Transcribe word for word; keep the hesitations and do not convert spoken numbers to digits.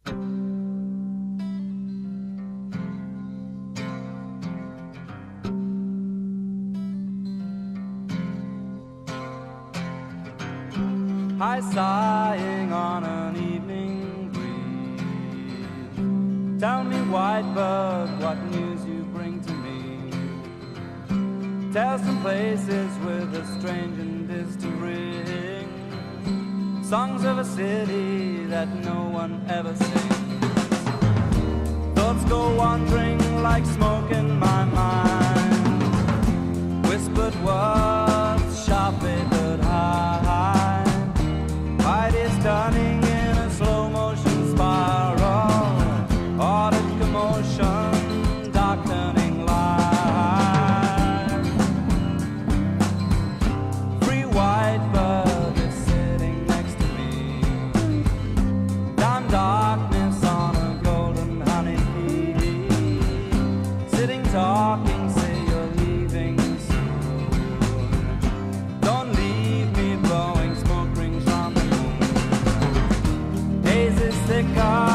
High sighing on an evening breeze. Tell me, white bird, what news you bring to me. Tell some places with a strange and distant ring. Songs of a city that no one ever sings. Thoughts go wandering like smoke in my mind. Whispered words, sharp faded high. Light is turning in a slow motion spiral. Audit commotion, dark turning light. Free white bird is sitting next to me. Down darkness on a golden honeybee. Sitting talking, say you're leaving soon. Don't leave me blowing smoke rings on the thick